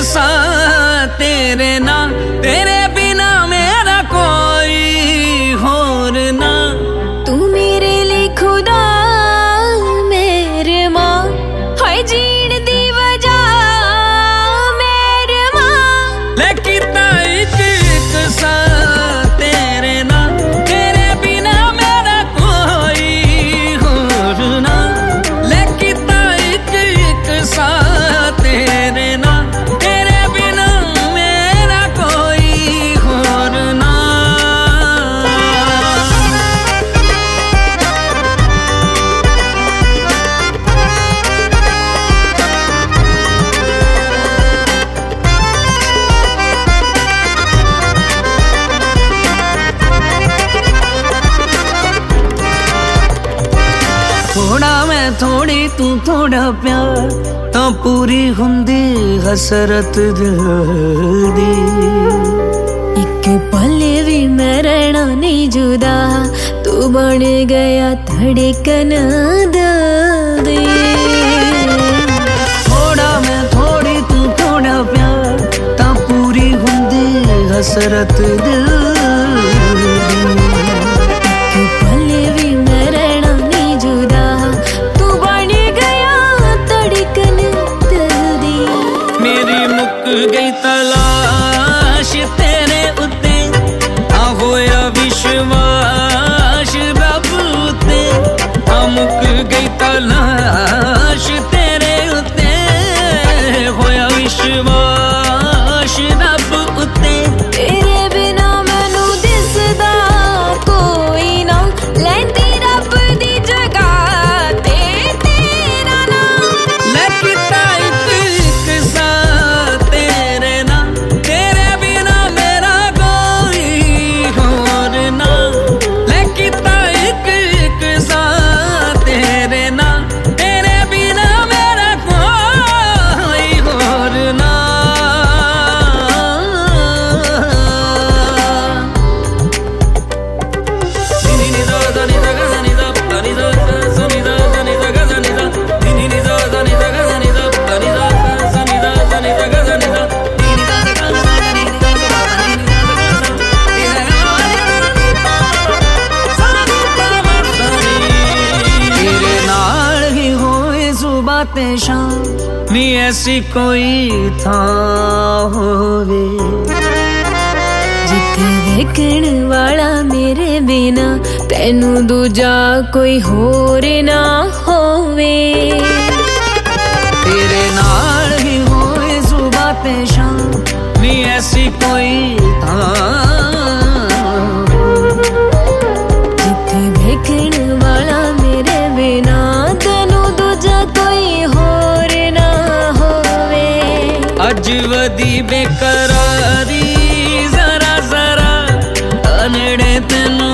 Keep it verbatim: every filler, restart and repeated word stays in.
साथ तेरे ना, तेरे बिना मेरा कोई होर ना। तू मेरे लिए खुदा मेरे माँ, हाय जीण दी वजह मेरे माँ। लेकिन एक एक साथ तेरे ना, तेरे बिना मेरा कोई होर ना। लेकिन एक एक साथ तेरे ना, तेरे बिना मेरा कोई होर ना। थोड़ा मैं थोड़ी तू थोड़ा प्यार, तो पूरी हुंदी हसरत दिल दी। एक पल भी मैं रहना नहीं जुदा, तू बन गया धड़कन दिल दी। थोड़ा मैं थोड़ी तू थोड़ा प्यार, तो पूरी हुंदी हसरत दिल दी। एक पल भी मैं रहना नहीं जुदा, तू बन गया धड़कन दिल दी। मेरी मुक गई तलाश तेरे उत्ते, आ होया विश्वास रब उत्ते। आ मुक गई तलाश तेरे उत्ते, होया विश्वास रब उत्ते। तेरे बिना मैनू दिसदा कोई ना, लैंदी रब दी जगह ते तेरा नाम। लेकिन एक एक साथ तेरे ना, तेरे बिना मेरा कोई होर ना। लेकिन एक एक साथ तेरे ना, तेरे बिना मेरा कोई होर ना। शाम नी ऐसी कोई था होवे, जिथे वेखण वाला मेरे बिना तैनू दूजा कोई होर ना होवे। तेरे नाल ही होए सुबह ते शाम नी ऐसी कोई था। जिथे वेखण वाला मेरे बिना तैनू दूजा कोई होर ना होवे। अज वदी बेकरारी जरा जरा नेड़े तेनू